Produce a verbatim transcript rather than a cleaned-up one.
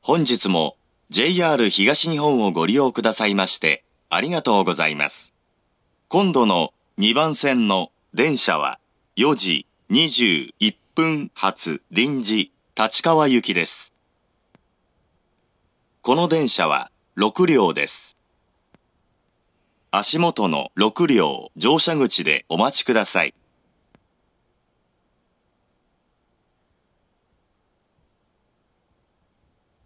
本日も ジェイアール 東日本をご利用くださいましてありがとうございます。今度のにばん線の電車はよじにじゅういっぷん発臨時立川行きです。この電車はろく両です。足元のろく両乗車口でお待ちください。